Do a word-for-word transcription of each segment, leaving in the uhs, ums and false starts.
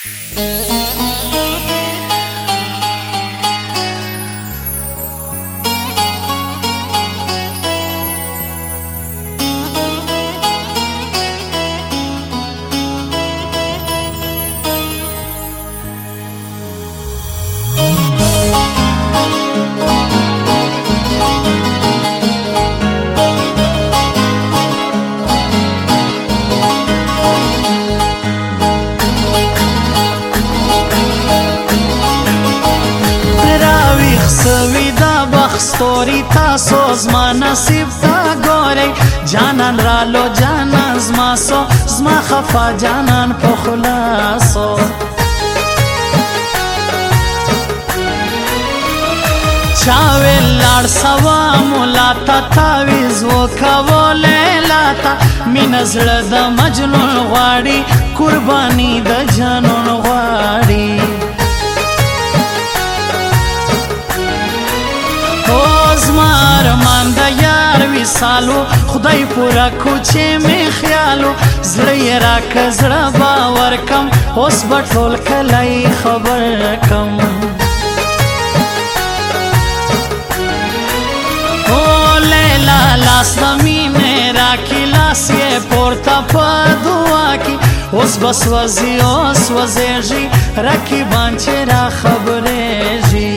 ستوري تاسو زما نصیب تا ګورئ جانان رالو جانان زما سو زما خفا جانان په خلاصو چاوی لار سوا مولا تا تاویز وکولی لاتا مین زړه د مجنون غواړي قربانی د جانون غواړي زمار مان د یار وصالو خدای پورا کوچې می خیالو زړه یې راکه زړه باور کم اوس به ټول کلی خبر کم او لیلا لاس د مینې راکي لاس یې پورته په دعا کې اوس به سوځي اوس وځېږي رقیبان چې را خبرېږي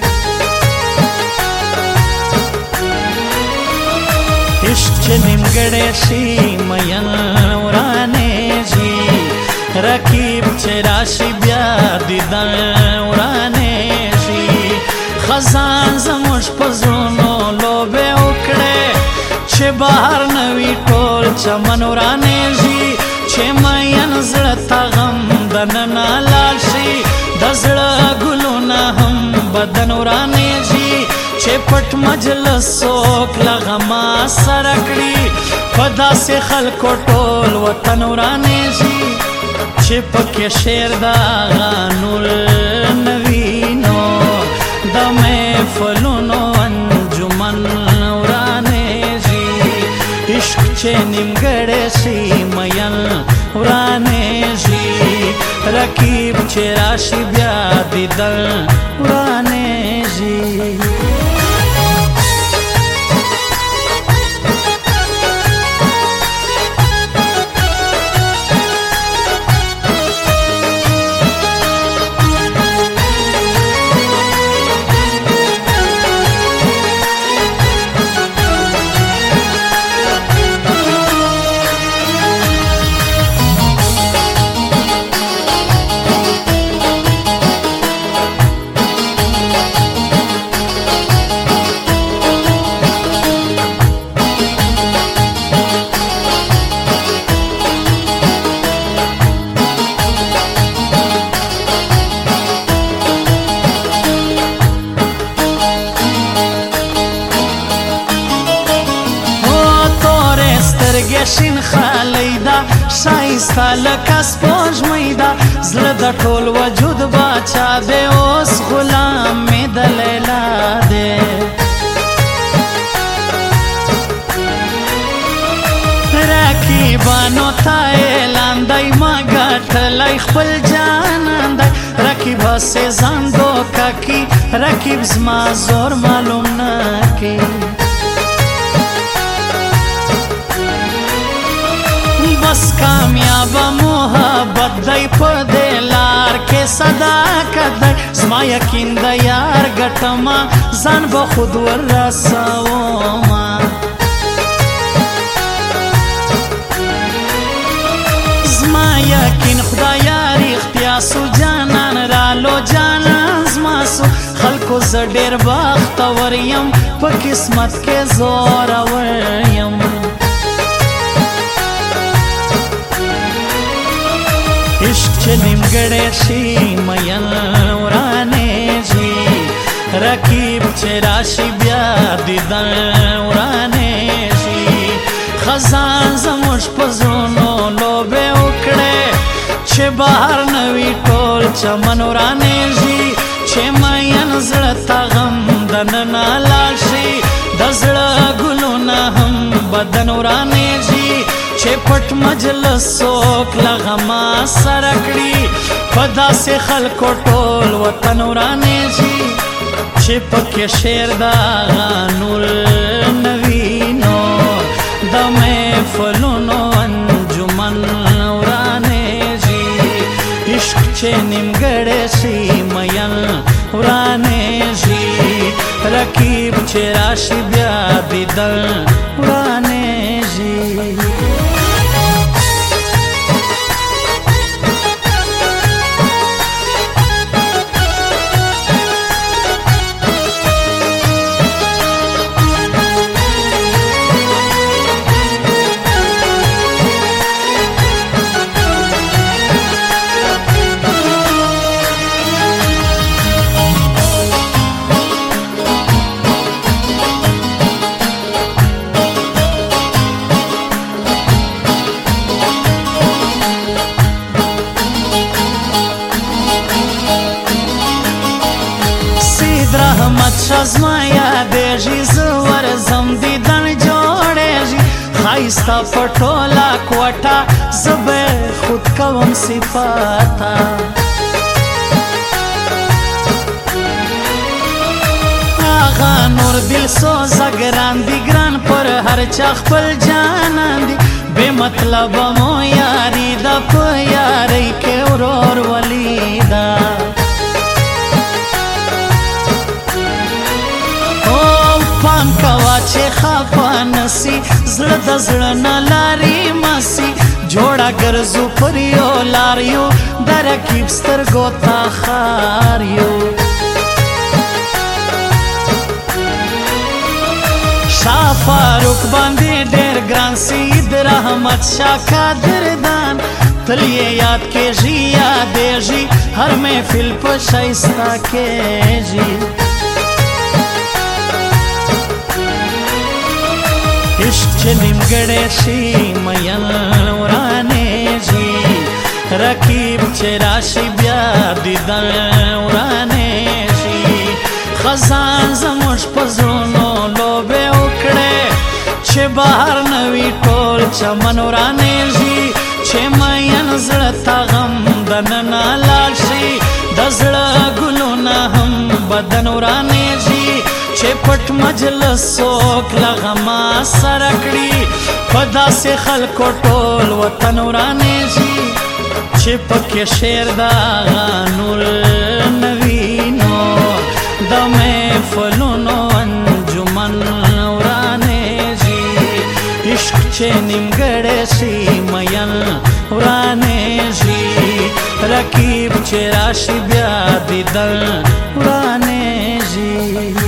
عشق چې نیمګړی شي مین ورانېږي رقیب چې راشي بیا دیدن ورانېږي خزان زموږ په زړونو لوبې وکړې چې بهر نه وي ټول چمن ورانېږي چې مین زړه ته غم دننه لاړ شي د زړه ګلونه هم بدن ورانېږي چې پټ مجلس څوک له غما سره کړي په داسې خلکو ټول وطن ورانېږي چې پکې شعر د هغه نور نه وینو د محفلونو انجمن ورانېږي عشق چې نیمګړی شي مین ورانېږي رقیب چې راشي بیا دیدن ورانېږي شین خالی دا شایسته لکه سپوږمۍ ده زړه د ټول وجود باچا دی اوس غلام مې د لیلا دی رقیبانو ته اعلان دی ما ګټلی خپل جانان دی رقیب هسې ځان دوکه کي رقیب زما زور معلوم نه کي بس کامیاب محبت دی په دې لار کې صداقت دی زما یقین د یار ګټمه ځان به خود ور رسومه زما یقین خدایا رښتیا سو جانان رالو جانان زما سو خلکو زه ډېر بختور یم په قسمت کې زورور یم عشق چې نیمګړی شي مین ورانېږي رقیب چې راشي بیا دیدن ورانېږي خزان زموږ په زړونو لوبې وکړې چې بهر نه وي ټول چمن ورانېږي چې مین زړه ته غم دننه لاړ شي د زړه ګلونه هم بدن ورانېږي چې پټ مجلس څوک له غما سره کړي په داسې خلکو ټول وطن ورانېږي چې پکې شعر د غانول نه وي نو د محفلونو انجمن ورانېږي عشق چې نیمګړی شي مین ورانېږي رقیب چې راشي بیا دیدن ورانېږي رحمت شزما یادېږي زه ورځم دیدن جوړېږي ښایسته په ټوله کوټه زه به خود کوم صفاته هغه نور دل سوزه ګران دي ګران پر هر چا خپل جانان دي بې مطلبه مو یاري ده په یارۍ کې ورور ولیده پام کوا چې خفه نسی زړه د زړه نه لارې مسي جوړه ګرځو پر یو لار یو د رقیب سترګو ته ښار یو شاه فاروق باندې ډېر ګران سید رحمت شاه قدردان تل یې یاد کېږي یادېږي هر محفل په ښایسته کېږي عشق چې نیمګړی شي مین ورانېږي رقیب چې راشي بیا دیدن ورانېږي خزان زموږ په زړونو لوبې وکړې چې بهر نه وي ټول چمن ورانېږي چې مین زړه ته غم دننه لاړ شي د زړه ګلونه هم بدن ورانېږي چې پټ مجلس څوک له غما سره کړي په داسې خلکو ټول وطن ورانېږي چې پکې شعر د غانول نه وي نو د محفلونو انجمن ورانېږي عشق چې نیمګړی شي مین ورانېږي رقیب چې راشي بیا دیدن ورانېږي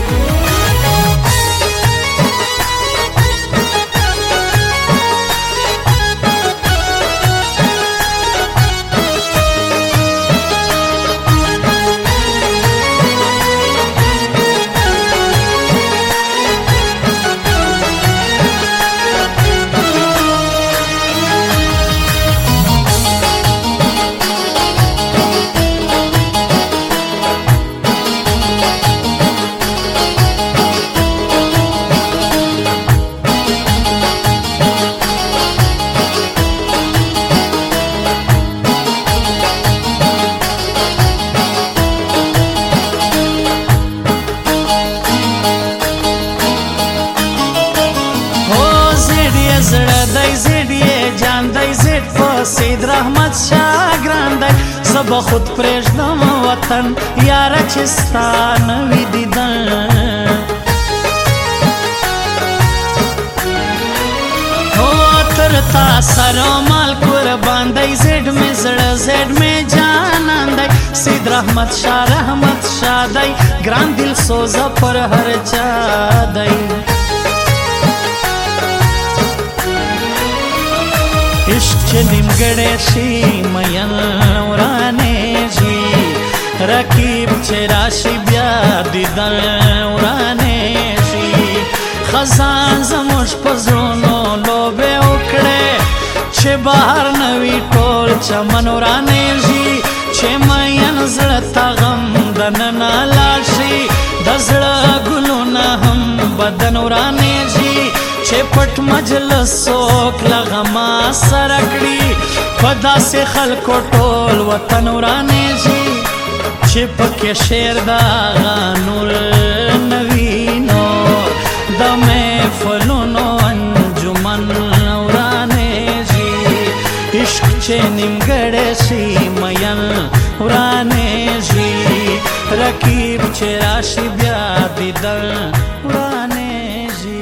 زړه دی زیډ یې جان دی زیډ په سید رحمت شاه ګران دی زه به خود پرېږدم وطن یاره چې ستا نه وي دیدن هو تر تا سره مال قربان دی زیډ مې زړه زیډ مې جانان دی سید رحمت شاه رحمت شاه دی ګران دل سوزه پر هر چا دی عشق چې نیمګړی شي مین ورانېږي رقیب چې راشي بیا دیدن ورانېږي خزان زموږ په زړونو لوبې وکړې چې بهر نه وي ټول چمن ورانېږي چې مین زړه ته غم دننه لاړ شي د زړه ګلونه هم بدن ورانېږي چې پټ مجلس څوک له غم ما سره کړي په داسې خلکو ټول وطن ورانېږي چې پکې شعر د هغه نور نه وي نو د محفلونو انجمن ورانېږي عشق چې نیمګړی شي مین ورانېږي رقیب چې راشي بیا دیدن ورانېږي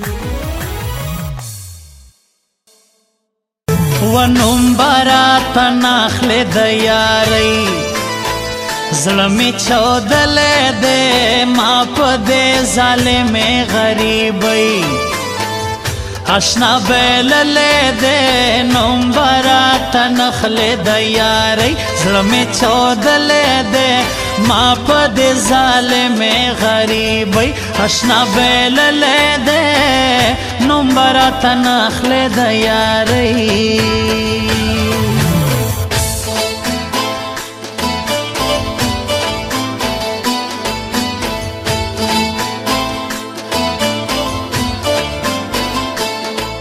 و نوم به راته ناخلې د یارۍ زړه مې چاودلی دی ما په دې ظالمې غریبۍ اشنا بللی دی نوم به راته نخلې د یارۍ زړه مې چاودلی دی ما په دې ظالمې غریبۍ اشنا بللی دی نوم به راته نخلې د یارۍ